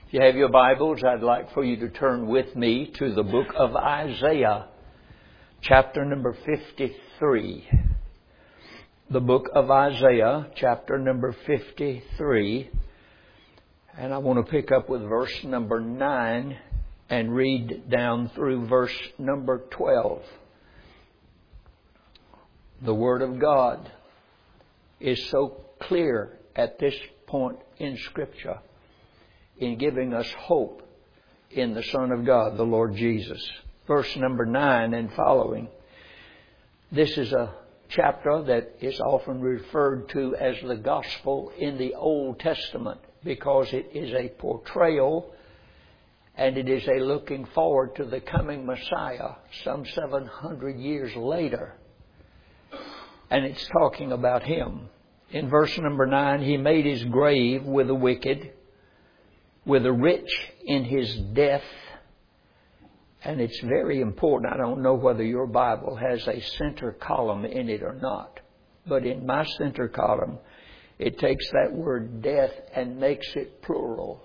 If you have your Bibles, I'd like for you to turn with me to the book of Isaiah, chapter number 53. The book of Isaiah, chapter number 53. And I want to pick up with verse number 9 and read down through verse number 12. The Word of God is so clear at this point in Scripture in giving us hope in the Son of God, the Lord Jesus. Verse number 9 and following. This is a chapter that is often referred to as the Gospel in the Old Testament because it is a portrayal and it is a looking forward to the coming Messiah some 700 years later. And it's talking about Him. In verse number 9, He made His grave with the wicked, with the rich in his death. And it's very important. I don't know whether your Bible has a center column in it or not. But in my center column, it takes that word death and makes it plural.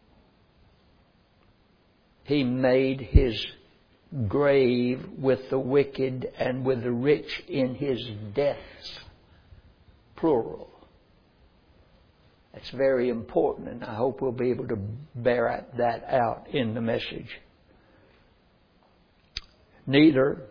He made His grave with the wicked and with the rich in his deaths. Plural. That's very important, and I hope we'll be able to bear that out in the message. Neither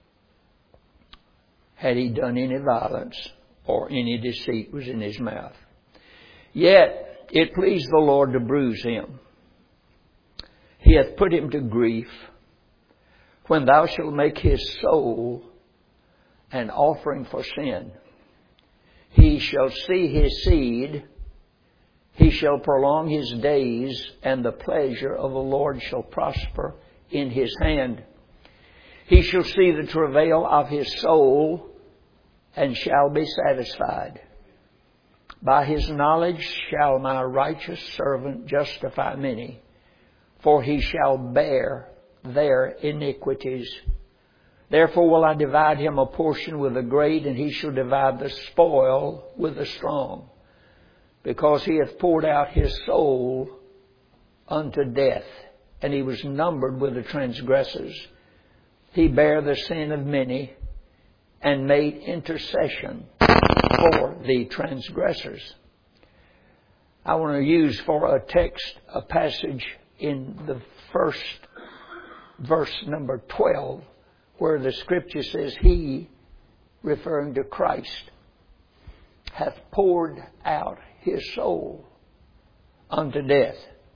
had He done any violence, or any deceit was in His mouth. Yet it pleased the Lord to bruise Him. He hath put Him to grief. When thou shalt make His soul an offering for sin, He shall see His seed. He shall prolong His days, and the pleasure of the Lord shall prosper in His hand. He shall see the travail of His soul, and shall be satisfied. By His knowledge shall my righteous servant justify many, for he shall bear their iniquities. Therefore will I divide him a portion with the great, and he shall divide the spoil with the strong. Because he hath poured out his soul unto death, and he was numbered with the transgressors. He bare the sin of many, and made intercession for the transgressors. I want to use for a text a passage in the first verse number 12, where the Scripture says, He, referring to Christ, hath poured out His soul unto death.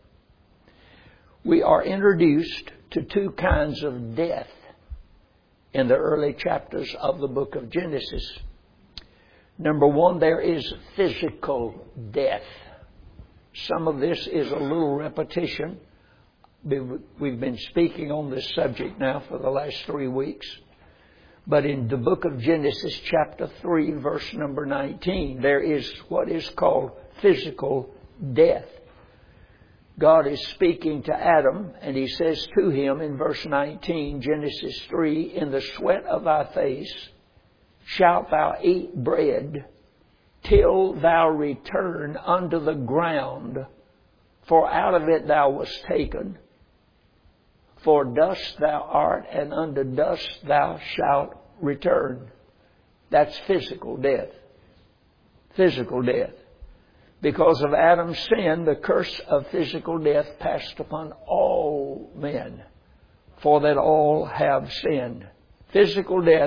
We are introduced to two kinds of death in the early chapters of the book of Genesis. Number one, there is physical death. Some of this is a little repetition. We've been speaking on this subject now for the last 3 weeks. But in the book of Genesis chapter 3 verse number 19, there is what is called physical death. God is speaking to Adam, and He says to him in verse 19, Genesis 3, In the sweat of thy face shalt thou eat bread till thou return unto the ground, for out of it thou wast taken. For dust thou art, and unto dust thou shalt return. That's physical death. Physical death. Because of Adam's sin, the curse of physical death passed upon all men, for that all have sinned. Physical death,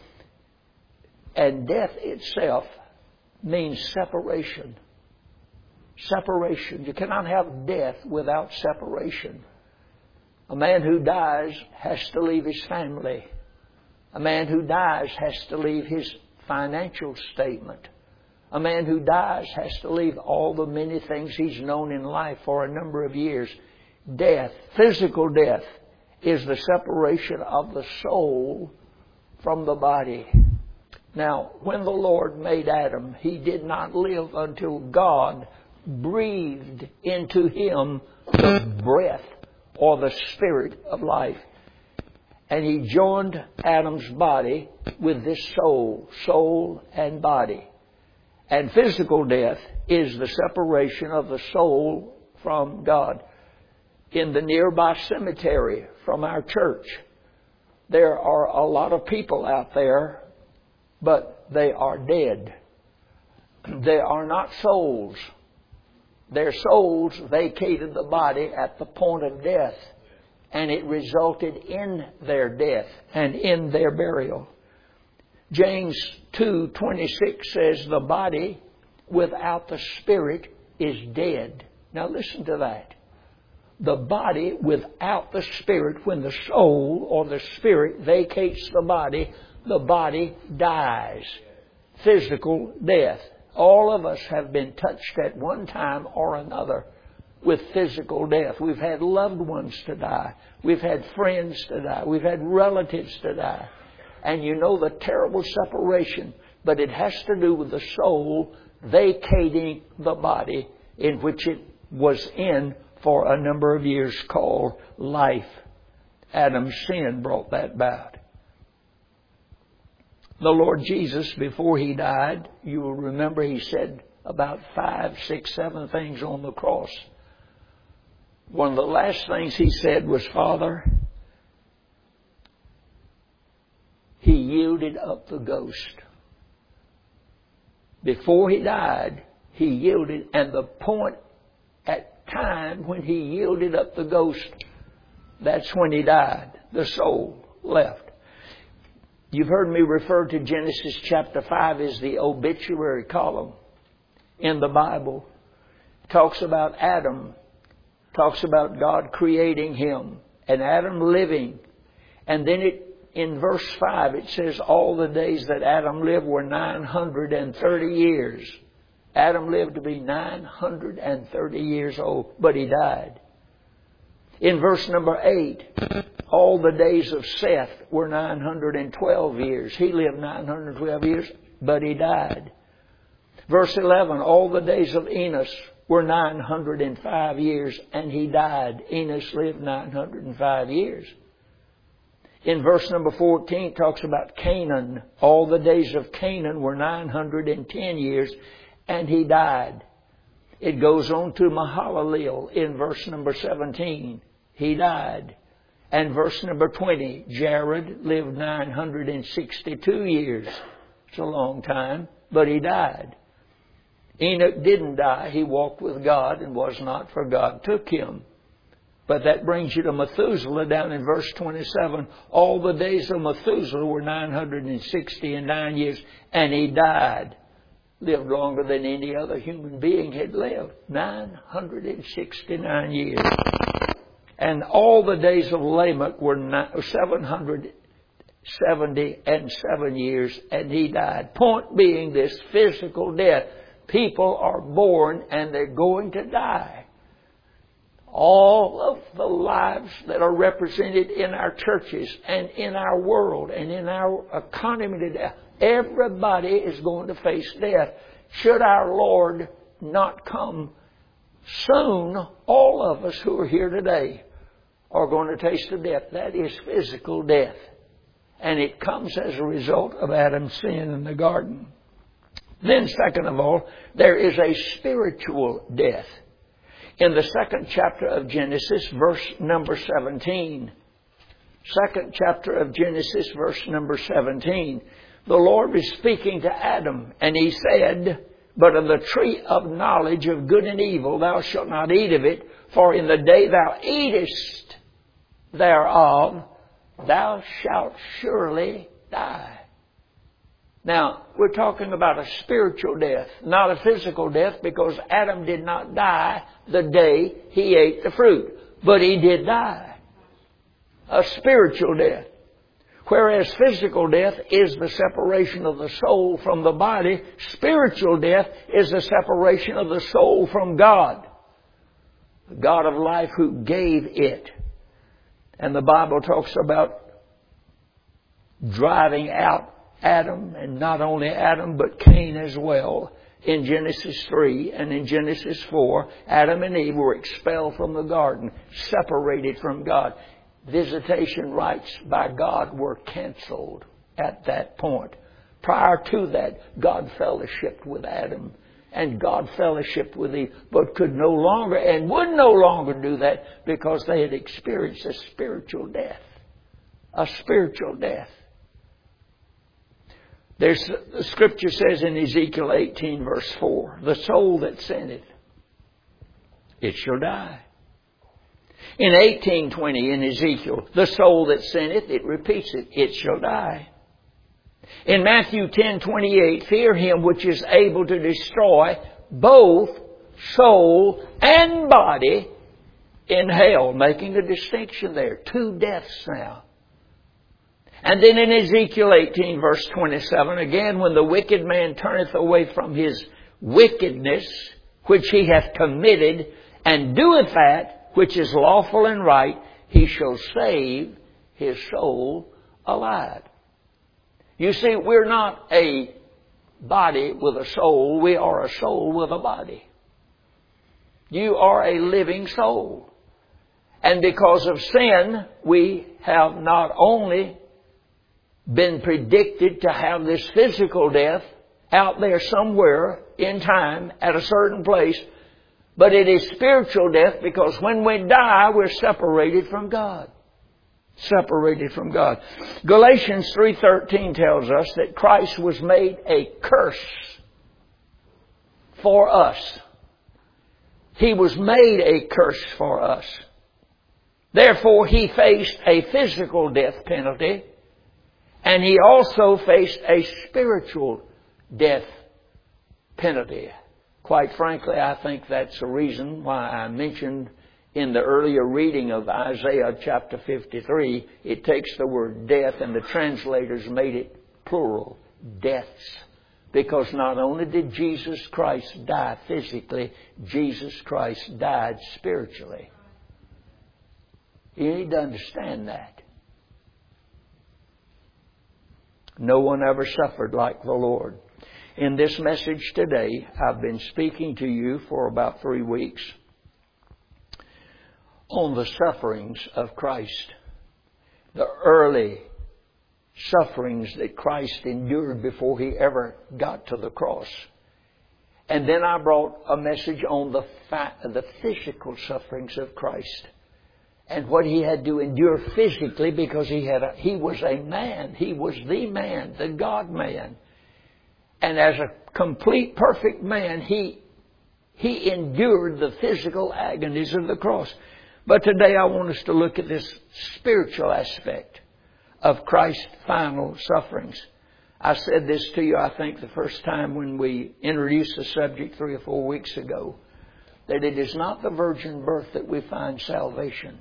and death itself means separation. Separation. You cannot have death without separation. A man who dies has to leave his family. A man who dies has to leave his financial statement. A man who dies has to leave all the many things he's known in life for a number of years. Death, physical death, is the separation of the soul from the body. Now, when the Lord made Adam, he did not live until God breathed into him the breath or the spirit of life. And He joined Adam's body with this soul and body. And physical death is the separation of the soul from God. in the nearby cemetery from our church. There are a lot of people out there, but they are dead. They are not souls. Their souls vacated the body at the point of death, and it resulted in their death and in their burial. James 2:26 says the body without the spirit is dead. Now listen to that. The body without the spirit, when the soul or the spirit vacates the body dies. Physical death. All of us have been touched at one time or another with physical death. We've had loved ones to die. We've had friends to die. We've had relatives to die. And you know the terrible separation, but it has to do with the soul vacating the body in which it was in for a number of years, called life. Adam's sin brought that about. The Lord Jesus, before He died, you will remember He said about 5, 6, 7 things on the cross. One of the last things He said was, Father, He yielded up the ghost. Before He died, He yielded, and the point at time when He yielded up the ghost, that's when He died. The soul left. You've heard me refer to Genesis chapter 5 as the obituary column in the Bible. It talks about Adam. It talks about God creating him and Adam living. And then in verse 5 it says all the days that Adam lived were 930 years. Adam lived to be 930 years old, but he died. In verse number 8, all the days of Seth were 912 years. He lived 912 years, but he died. Verse 11, all the days of Enos were 905 years, and he died. Enos lived 905 years. In verse number 14, it talks about Canaan. All the days of Canaan were 910 years, and he died. It goes on to Mahalalel in verse number 17. He died. And verse number 20, Jared lived 962 years. It's a long time, but he died. Enoch didn't die. He walked with God and was not, for God took him. But that brings you to Methuselah down in verse 27. All the days of Methuselah were 969 years, and he died. Lived longer than any other human being had lived. 969 years. And all the days of Lamech were 777 years, and he died. Point being this physical death. People are born and they're going to die. All of the lives that are represented in our churches and in our world and in our economy today, everybody is going to face death. Should our Lord not come soon, all of us who are here today are going to taste of death. That is physical death. And it comes as a result of Adam's sin in the garden. Then, second of all, there is a spiritual death. In the 2nd chapter of Genesis, verse number 17. 2nd chapter of Genesis, verse number 17. The Lord was speaking to Adam, and He said, but of the tree of knowledge of good and evil thou shalt not eat of it, for in the day thou eatest thereof, thou shalt surely die. Now, we're talking about a spiritual death, not a physical death, because Adam did not die the day he ate the fruit. But he did die. A spiritual death. Whereas physical death is the separation of the soul from the body, spiritual death is the separation of the soul from God. The God of life who gave it. And the Bible talks about driving out Adam, and not only Adam, but Cain as well. In Genesis 3 and in Genesis 4, Adam and Eve were expelled from the garden, separated from God. Visitation rights by God were canceled at that point. Prior to that, God fellowshiped with Adam and God fellowshiped with thee, but could no longer and would no longer do that because they had experienced a spiritual death. A spiritual death. The scripture says in Ezekiel 18 verse 4, the soul that sinneth, it shall die. In 18:20 in Ezekiel, the soul that sinneth, it repeats it, it shall die. In Matthew 10:28, fear him which is able to destroy both soul and body in hell, making a distinction there. Two deaths now. And then in Ezekiel 18 verse 27, again, when the wicked man turneth away from his wickedness, which he hath committed, and doeth that which is lawful and right, he shall save his soul alive. You see, we're not a body with a soul. We are a soul with a body. You are a living soul. And because of sin, we have not only been predicted to have this physical death out there somewhere in time at a certain place, but it is spiritual death because when we die, we're separated from God. Separated from God. Galatians 3:13 tells us that Christ was made a curse for us. He was made a curse for us. Therefore, He faced a physical death penalty, and He also faced a spiritual death penalty. Quite frankly, I think that's the reason why I mentioned in the earlier reading of Isaiah chapter 53, it takes the word death and the translators made it plural, deaths. Because not only did Jesus Christ die physically, Jesus Christ died spiritually. You need to understand that. No one ever suffered like the Lord. In this message today, I've been speaking to you for about 3 weeks on the sufferings of Christ. The early sufferings that Christ endured before He ever got to the cross. And then I brought a message on the physical sufferings of Christ. And what He had to endure physically because He was a man. He was the man, the God-man. And as a complete, perfect man, He endured the physical agonies of the cross. But today I want us to look at this spiritual aspect of Christ's final sufferings. I said this to you, I think, the first time when we introduced the subject 3 or 4 weeks ago, that it is not the virgin birth that we find salvation.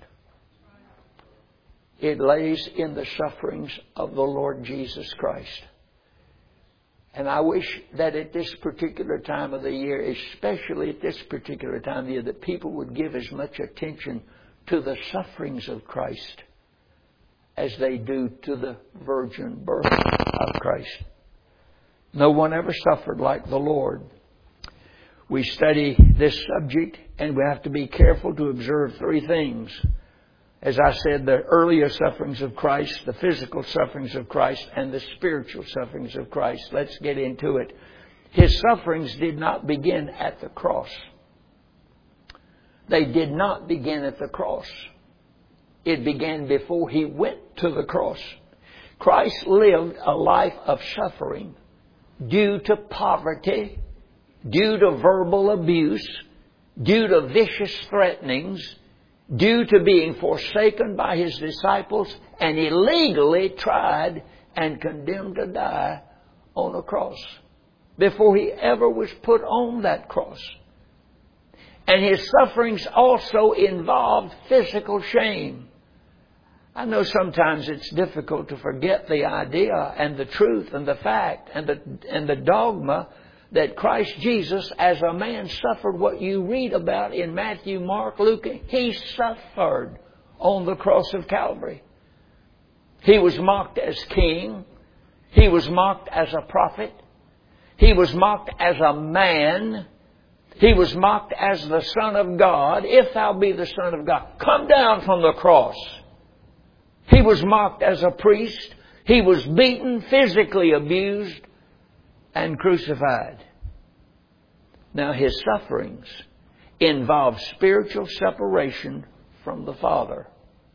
It lays in the sufferings of the Lord Jesus Christ. And I wish that at this particular time of the year, especially at this particular time of the year, that people would give as much attention to the sufferings of Christ as they do to the virgin birth of Christ. No one ever suffered like the Lord. We study this subject and we have to be careful to observe 3 things. As I said, the earlier sufferings of Christ, the physical sufferings of Christ, and the spiritual sufferings of Christ. Let's get into it. His sufferings did not begin at the cross. They did not begin at the cross. It began before He went to the cross. Christ lived a life of suffering due to poverty, due to verbal abuse, due to vicious threatenings, due to being forsaken by His disciples and illegally tried and condemned to die on a cross before He ever was put on that cross. And His sufferings also involved physical shame. I know sometimes it's difficult to forget the idea and the truth and the fact and the dogma that Christ Jesus as a man suffered what you read about in Matthew, Mark, Luke. He suffered on the cross of Calvary. He was mocked as king. He was mocked as a prophet. He was mocked as a man. He was mocked as the Son of God. If thou be the Son of God, come down from the cross. He was mocked as a priest. He was beaten, physically abused, and crucified. Now His sufferings involve spiritual separation from the Father.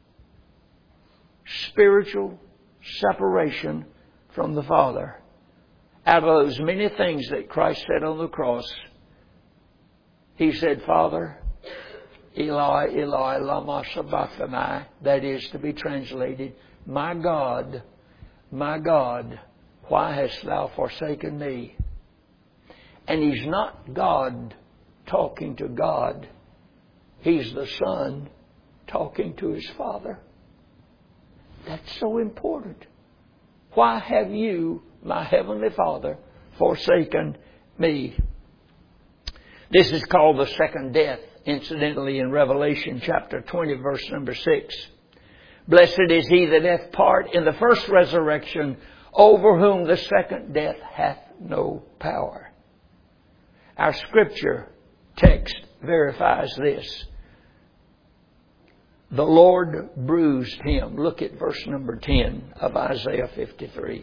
Spiritual separation from the Father. Out of those many things that Christ said on the cross, He said, Father, Eli, Eli, lama sabachthani. That is to be translated, my God, why hast thou forsaken me? And He's not God talking to God. He's the Son talking to His Father. That's so important. Why have you, my Heavenly Father, forsaken me? This is called the second death, incidentally, in Revelation chapter 20, verse number 6. Blessed is he that hath part in the first resurrection, over whom the second death hath no power. Our scripture text verifies this. The Lord bruised him. Look at verse number 10 of Isaiah 53.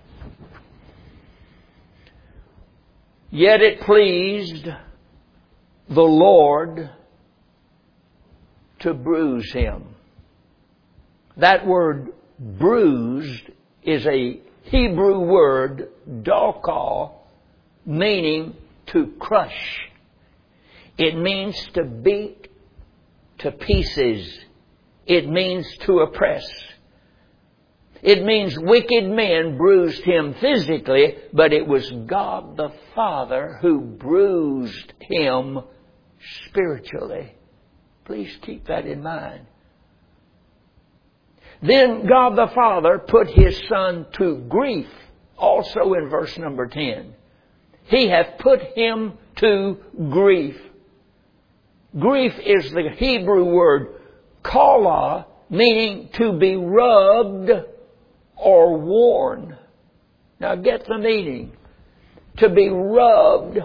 Yet it pleased the Lord to bruise him. That word bruised is a Hebrew word, dakah, meaning to crush. It means to beat to pieces. It means to oppress. It means wicked men bruised him physically, but it was God the Father who bruised him spiritually. Please keep that in mind. Then God the Father put His Son to grief, also in verse number 10. He hath put Him to grief. Grief is the Hebrew word kala, meaning to be rubbed or worn. Now get the meaning. To be rubbed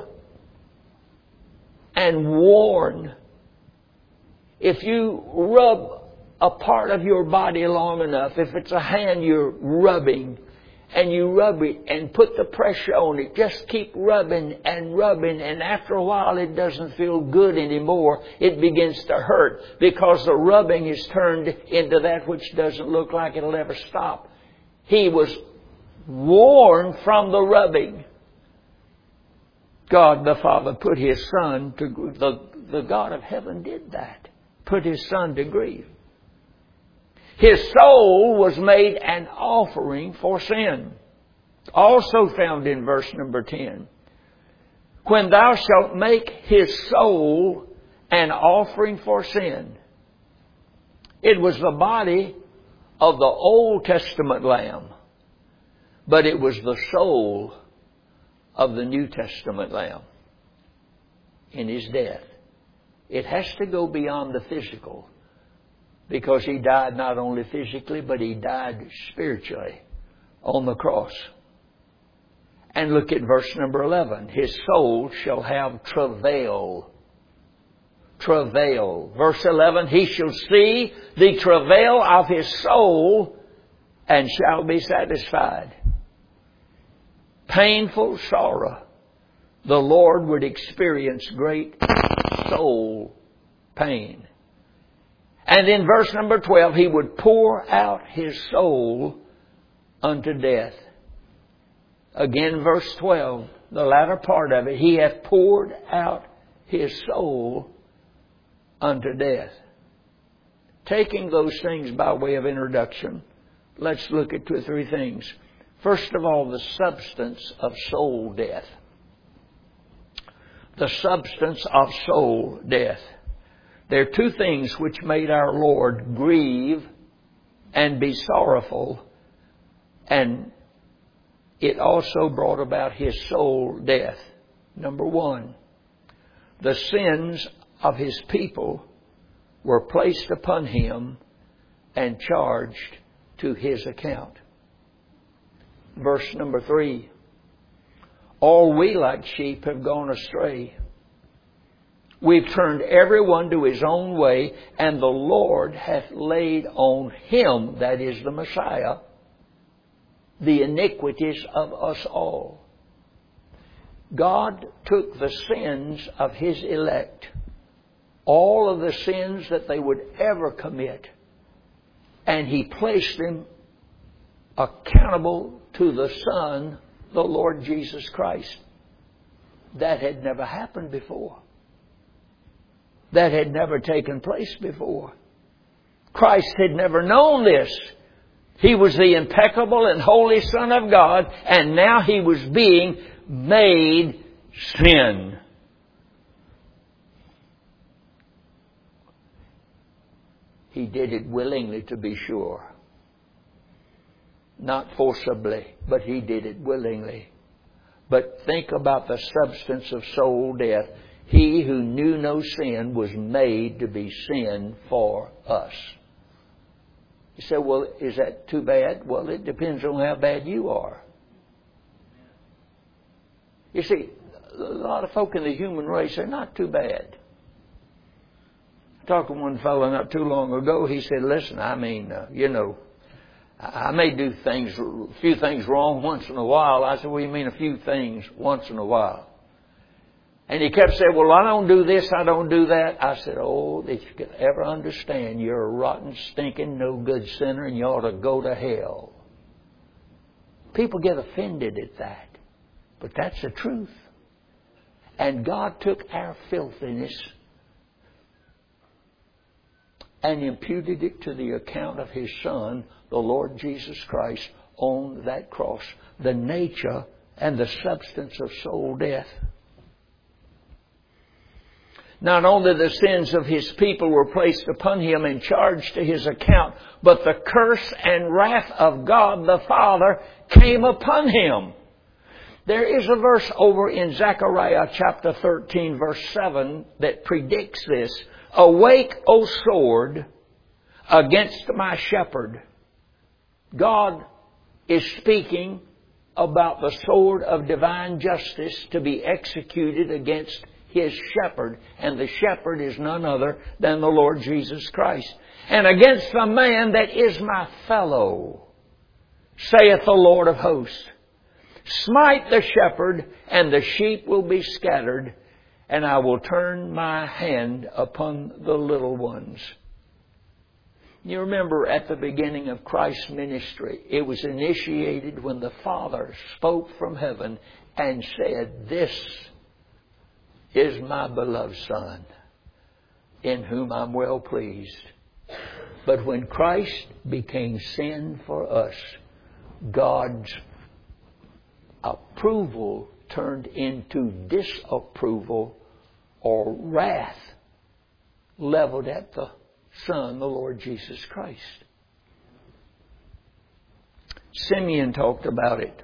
and worn. If you rub a part of your body long enough, if it's a hand you're rubbing, and you rub it and put the pressure on it, just keep rubbing, and after a while it doesn't feel good anymore. It begins to hurt because the rubbing is turned into that which doesn't look like it'll ever stop. He was worn from the rubbing. God the Father put His Son to, the God of heaven did that. Put His Son to grief. His soul was made an offering for sin. Also found in verse number 10. When thou shalt make His soul an offering for sin. It was the body of the Old Testament lamb, but it was the soul of the New Testament lamb in His death. It has to go beyond the physical, because He died not only physically, but He died spiritually on the cross. And look at verse number 11. His soul shall have travail. Travail. Verse 11, He shall see the travail of His soul and shall be satisfied. Painful sorrow. The Lord would experience great soul pain. And in verse number 12, He would pour out His soul unto death. Again, verse 12, the latter part of it, He hath poured out His soul unto death. Taking those things by way of introduction, let's look at two or three things. First of all, the substance of soul death. The substance of soul death. There are two things which made our Lord grieve and be sorrowful, and it also brought about His soul death. Number one, the sins of His people were placed upon Him and charged to His account. Verse number 3, all we like sheep have gone astray. We've turned everyone to his own way, and the Lord hath laid on Him, that is the Messiah, the iniquities of us all. God took the sins of His elect, all of the sins that they would ever commit, and He placed them accountable to the Son, the Lord Jesus Christ. That had never happened before. That had never taken place before. Christ had never known this. He was the impeccable and holy Son of God, and now He was being made sin. He did it willingly, to be sure. Not forcibly, but He did it willingly. But think about the substance of soul death. He who knew no sin was made to be sin for us. You say, well, is that too bad? Well, it depends on how bad you are. You see, a lot of folk in the human race are not too bad. I talked to one fellow not too long ago. He said, listen, I may do a few things wrong once in a while. I said, what do you mean a few things once in a while? And he kept saying, well, I don't do this, I don't do that. I said, oh, if you could ever understand, you're a rotten, stinking, no good sinner and you ought to go to hell. People get offended at that. But that's the truth. And God took our filthiness and imputed it to the account of His Son, the Lord Jesus Christ, on that cross. The nature and the substance of soul death. Not only the sins of His people were placed upon Him and charged to His account, but the curse and wrath of God the Father came upon Him. There is a verse over in Zechariah chapter 13 verse 7 that predicts this. Awake, O sword, against my shepherd. God is speaking about the sword of divine justice to be executed against His shepherd. And the shepherd is none other than the Lord Jesus Christ. And against the man that is my fellow, saith the Lord of hosts. Smite the shepherd, and the sheep will be scattered, and I will turn my hand upon the little ones. You remember at the beginning of Christ's ministry, it was initiated when the Father spoke from heaven and said, this is my beloved Son, in whom I'm well pleased. But when Christ became sin for us, God's approval turned into disapproval or wrath leveled at the Son, the Lord Jesus Christ. Simeon talked about it.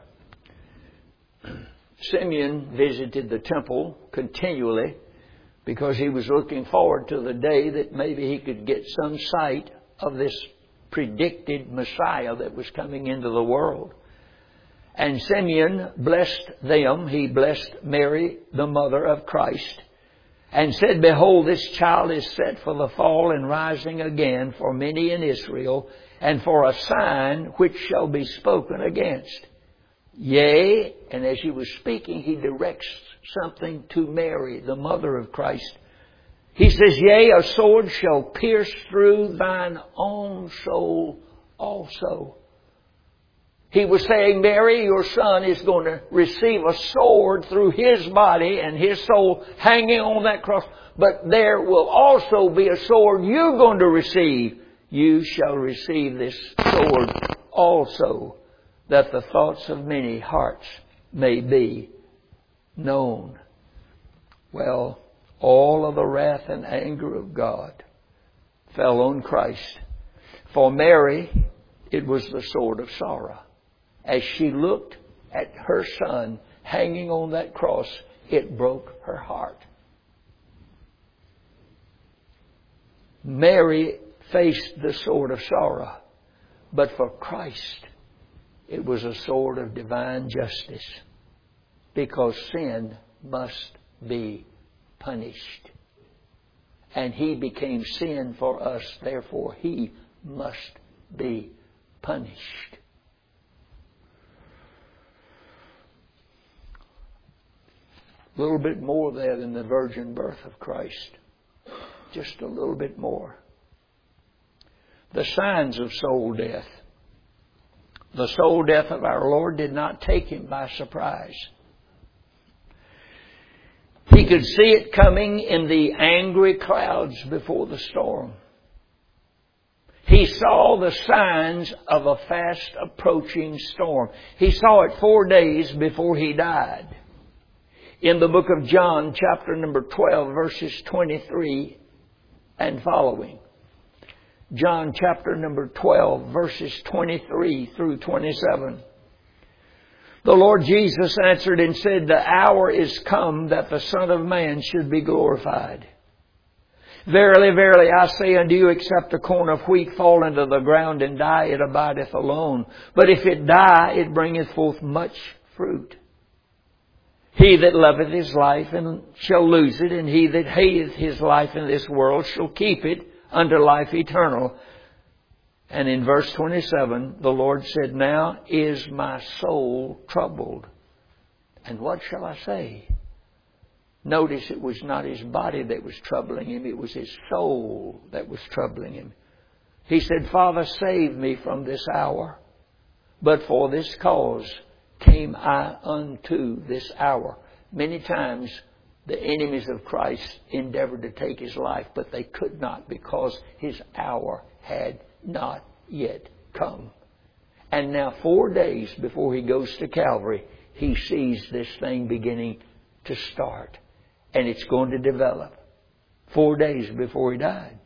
Simeon visited the temple continually because he was looking forward to the day that maybe he could get some sight of this predicted Messiah that was coming into the world. And Simeon blessed them. He blessed Mary, the mother of Christ, and said, behold, this child is set for the fall and rising again for many in Israel, and for a sign which shall be spoken against. Yea, and as he was speaking, he directs something to Mary, the mother of Christ. He says, yea, a sword shall pierce through thine own soul also. He was saying, Mary, your son is going to receive a sword through his body and his soul hanging on that cross. But there will also be a sword you're going to receive. You shall receive this sword also, that the thoughts of many hearts may be known. Well, all of the wrath and anger of God fell on Christ. For Mary, it was the sword of sorrow. As she looked at her son hanging on that cross, it broke her heart. Mary faced the sword of sorrow, but for Christ, it was a sword of divine justice, because sin must be punished. And He became sin for us, therefore He must be punished. A little bit more there than the virgin birth of Christ. Just a little bit more. The signs of soul death. The soul death of our Lord did not take Him by surprise. He could see it coming in the angry clouds before the storm. He saw the signs of a fast approaching storm. He saw it 4 days before He died. In the book of John, chapter number 12, verses 23 and following. John chapter number 12, verses 23 through 27. The Lord Jesus answered and said, "The hour is come that the Son of Man should be glorified. Verily, verily, I say unto you, except a corn of wheat fall into the ground and die, it abideth alone. But if it die, it bringeth forth much fruit. He that loveth his life and shall lose it, and he that hateth his life in this world shall keep it unto life eternal." And in verse 27, the Lord said, "Now is my soul troubled. And what shall I say?" Notice it was not his body that was troubling him. It was his soul that was troubling him. He said, "Father, save me from this hour. But for this cause came I unto this hour." Many times the enemies of Christ endeavored to take His life, but they could not because His hour had not yet come. And now 4 days before He goes to Calvary, He sees this thing beginning to start. And it's going to develop. 4 days before He died.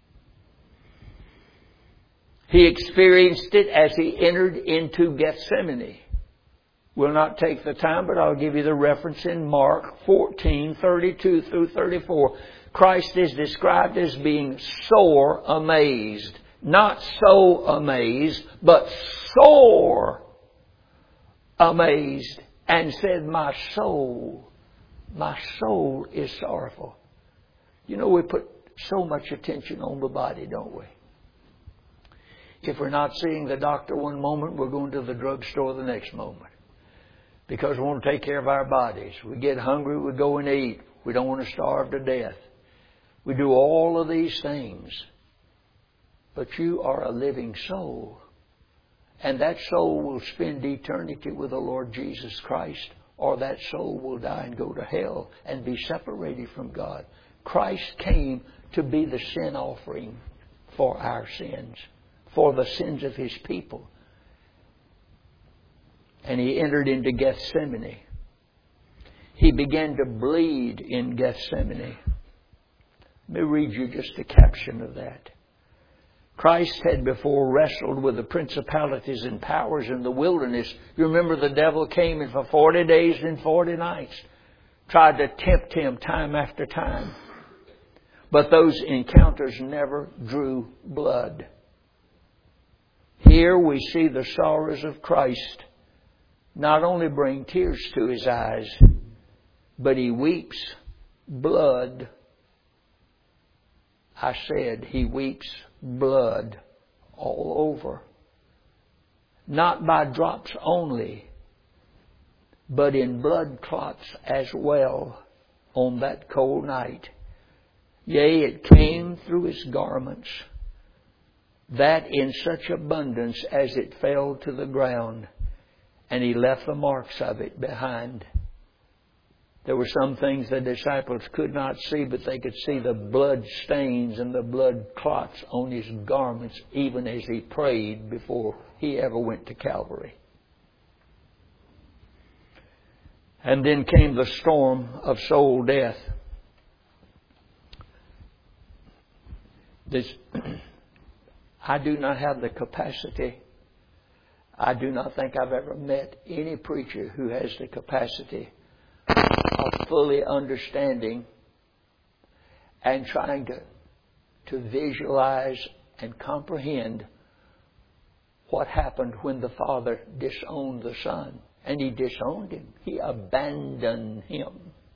He experienced it as He entered into Gethsemane. We'll not take the time, but I'll give you the reference in Mark 14:32 through 34. Christ is described as being sore amazed. Not so amazed, but sore amazed. And said, my soul is sorrowful." You know, we put so much attention on the body, don't we? If we're not seeing the doctor one moment, we're going to the drugstore the next moment. Because we want to take care of our bodies. We get hungry, we go and eat. We don't want to starve to death. We do all of these things. But you are a living soul. And that soul will spend eternity with the Lord Jesus Christ. Or that soul will die and go to hell and be separated from God. Christ came to be the sin offering for our sins. For the sins of His people. And He entered into Gethsemane. He began to bleed in Gethsemane. Let me read you just a caption of that. Christ had before wrestled with the principalities and powers in the wilderness. You remember the devil came in for 40 days and 40 nights. Tried to tempt Him time after time. But those encounters never drew blood. Here we see the sorrows of Christ not only bring tears to His eyes, but He weeps blood. I said He weeps blood all over. Not by drops only, but in blood clots as well on that cold night. Yea, it came through His garments, that in such abundance as it fell to the ground, and He left the marks of it behind. There were some things the disciples could not see, but they could see the blood stains and the blood clots on His garments, even as He prayed before He ever went to Calvary. And then came the storm of soul death. I do not have the capacity. I do not think I've ever met any preacher who has the capacity of fully understanding and trying to visualize and comprehend what happened when the Father disowned the Son. And He disowned Him. He abandoned Him.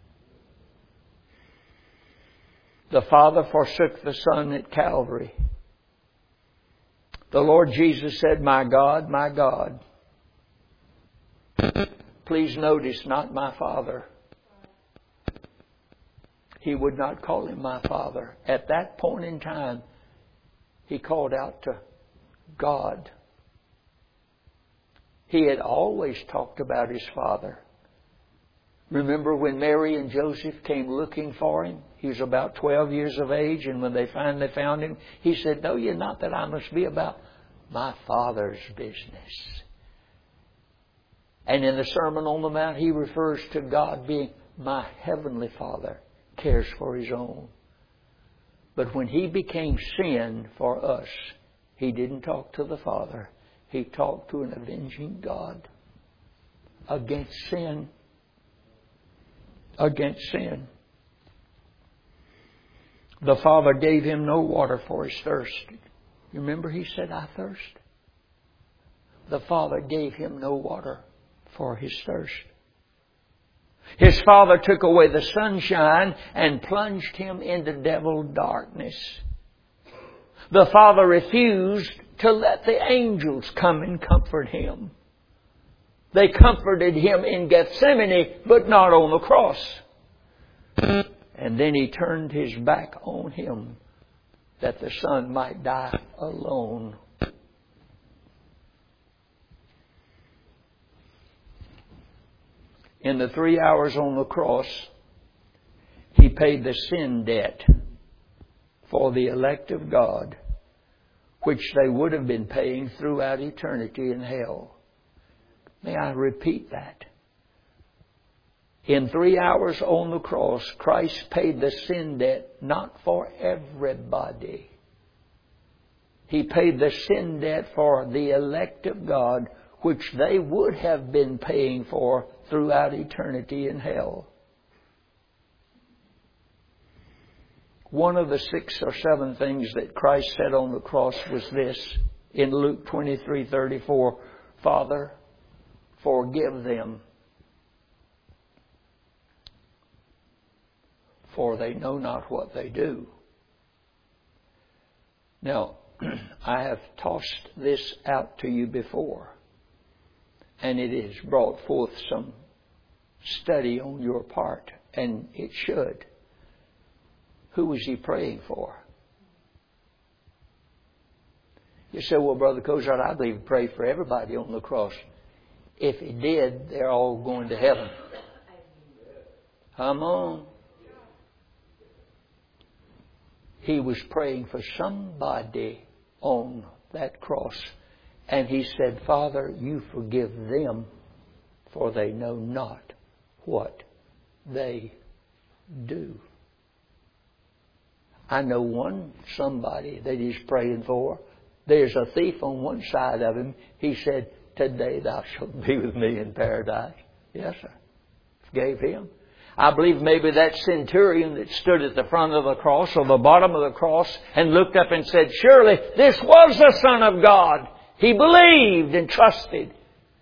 The Father forsook the Son at Calvary. The Lord Jesus said, my God, my God. Please notice, not my Father. He would not call Him my Father. At that point in time, he called out to God. He had always talked about His Father. Remember when Mary and Joseph came looking for Him? He was about 12 years of age, and when they finally found Him, He said, "Know ye not that I must be about my Father's business?" And in the Sermon on the Mount, He refers to God being my Heavenly Father, cares for His own. But when He became sin for us, He didn't talk to the Father. He talked to an avenging God against sin. Against sin. The Father gave Him no water for His thirst. You remember He said, "I thirst." The Father gave Him no water for His thirst. His Father took away the sunshine and plunged Him into devil darkness. The Father refused to let the angels come and comfort Him. They comforted Him in Gethsemane, but not on the cross. And then He turned His back on Him that the Son might die alone. In the 3 hours on the cross, He paid the sin debt for the elect of God, which they would have been paying throughout eternity in hell. May I repeat that? In 3 hours on the cross, Christ paid the sin debt not for everybody. He paid the sin debt for the elect of God, which they would have been paying for throughout eternity in hell. One of the 6 or 7 things that Christ said on the cross was this in Luke 23:34, "Father, forgive them, for they know not what they do." Now, I have tossed this out to you before, and it has brought forth some study on your part, and it should. Who was He praying for? You say, "Well, Brother Cozart, I believe He prayed for everybody on the cross." If He did, they're all going to heaven. Come on. He was praying for somebody on that cross. And He said, "Father, you forgive them, for they know not what they do." I know one somebody that He's praying for. There's a thief on one side of Him. He said, "Today thou shalt be with me in paradise." Yes, sir. Forgave him. I believe maybe that centurion that stood at the front of the cross or the bottom of the cross and looked up and said, "Surely this was the Son of God." He believed and trusted.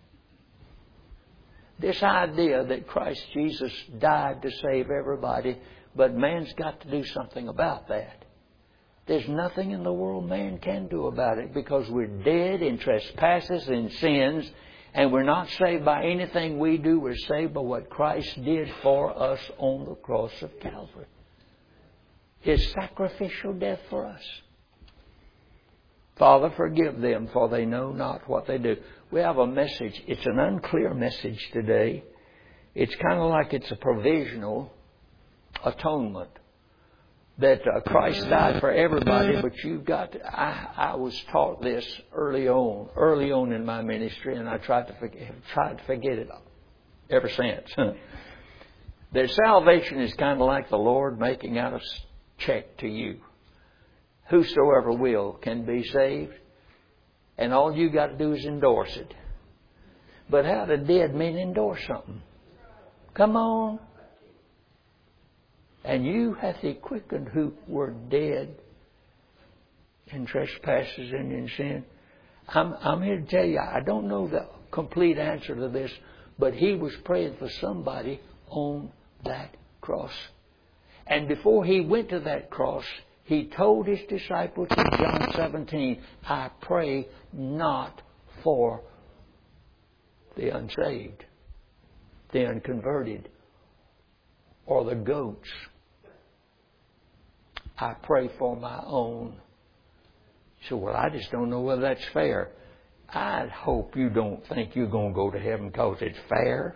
This idea that Christ Jesus died to save everybody, but man's got to do something about that. There's nothing in the world man can do about it, because we're dead in trespasses and sins, and we're not saved by anything we do. We're saved by what Christ did for us on the cross of Calvary. His sacrificial death for us. Father, forgive them, for they know not what they do. We have a message. It's an unclear message today. It's kind of like it's a provisional atonement. That Christ died for everybody, but you've got to, I was taught this early on in my ministry, and I tried to forget it ever since. That salvation is kind of like the Lord making out a check to you. Whosoever will can be saved, and all you got to do is endorse it. But how do dead men endorse something? Come on. "And you hath He quickened who were dead in trespasses and in sin." I'm here to tell you, I don't know the complete answer to this, but He was praying for somebody on that cross. And before He went to that cross, He told His disciples in John 17, "I pray not for the unsaved, the unconverted, or the goats, I pray for my own. You say, well, I just don't know whether that's fair. I hope you don't think you're going to go to heaven because it's fair.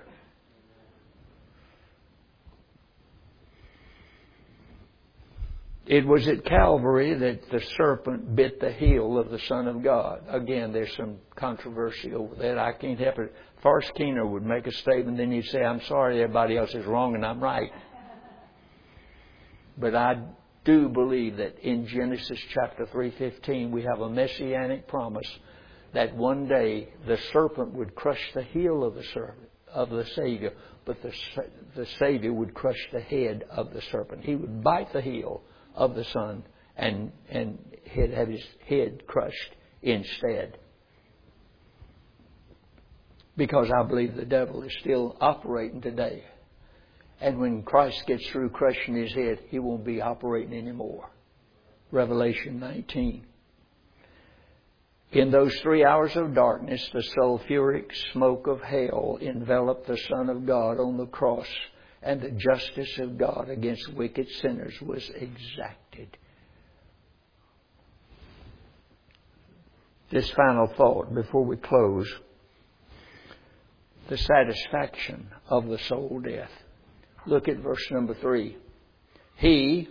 It was at Calvary that the serpent bit the heel of the Son of God. Again, there's some controversy over that. I can't help it. Forrest Keener would make a statement, then he'd say, I'm sorry, everybody else is wrong and I'm right. But I do believe that in Genesis chapter 3:15 we have a messianic promise that one day the serpent would crush the heel of the Savior, but the Savior would crush the head of the serpent. He would bite the heel of the Son and he'd have his head crushed instead. Because I believe the devil is still operating today. And when Christ gets through crushing his head, he won't be operating anymore. Revelation 19. In those 3 hours of darkness, the sulfuric smoke of hell enveloped the Son of God on the cross, and the justice of God against wicked sinners was exacted. This final thought before we close. The satisfaction of the soul death. Look at verse number 3. He,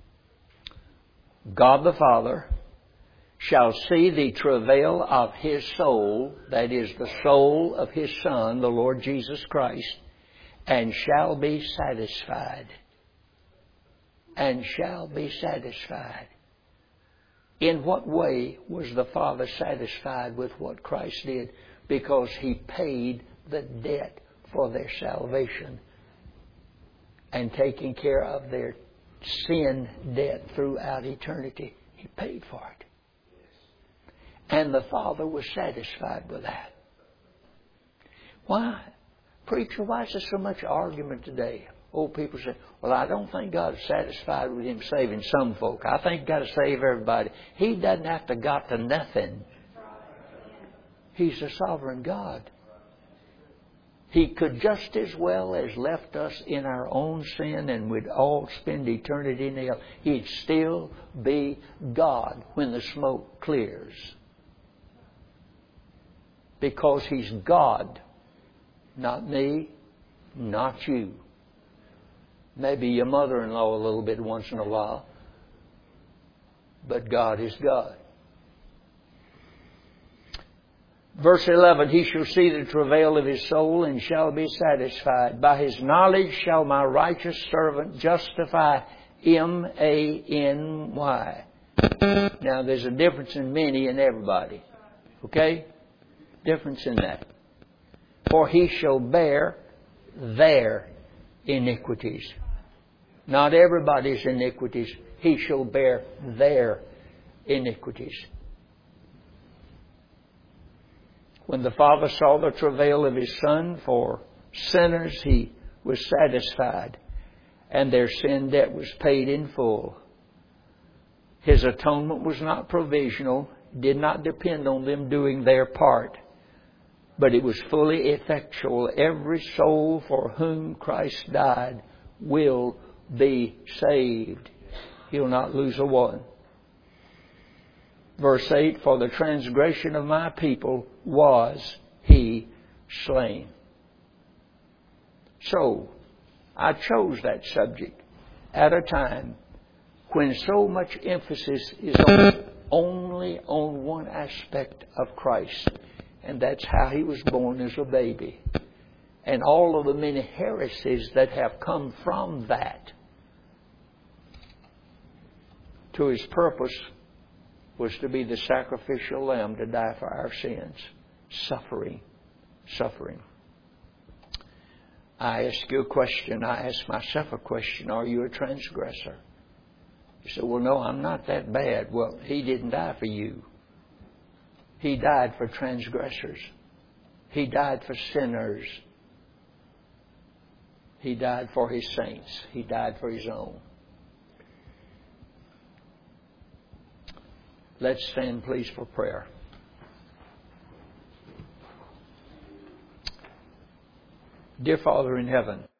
God the Father, shall see the travail of His soul, that is the soul of His Son, the Lord Jesus Christ, and shall be satisfied. And shall be satisfied. In what way was the Father satisfied with what Christ did? Because He paid the debt for their salvation and taking care of their sin debt throughout eternity. He paid for it. And the Father was satisfied with that. Why? Preacher, why is there so much argument today? Old people say, well, I don't think God is satisfied with Him saving some folk. I think He's got to save everybody. He doesn't have to got to nothing. He's a sovereign God. He could just as well as left us in our own sin and we'd all spend eternity in hell. He'd still be God when the smoke clears. Because He's God. Not me, not you. Maybe your mother-in-law a little bit once in a while. But God is God. Verse 11, He shall see the travail of His soul and shall be satisfied. By His knowledge shall my righteous servant justify M-A-N-Y. Now there's a difference in many and everybody. Okay? Difference in that. For He shall bear their iniquities. Not everybody's iniquities. He shall bear their iniquities. When the Father saw the travail of His Son for sinners, He was satisfied, and their sin debt was paid in full. His atonement was not provisional, did not depend on them doing their part, but it was fully effectual. Every soul for whom Christ died will be saved. He'll not lose a one. Verse 8, for the transgression of my people was He slain. So, I chose that subject at a time when so much emphasis is only on one aspect of Christ, and that's how He was born as a baby. And all of the many heresies that have come from that to His purpose was to be the sacrificial lamb to die for our sins. Suffering. I ask you a question. I ask myself a question. Are you a transgressor? You say, well, no, I'm not that bad. Well, He didn't die for you. He died for transgressors. He died for sinners. He died for His saints. He died for His own. Let's stand, please, for prayer. Dear Father in heaven,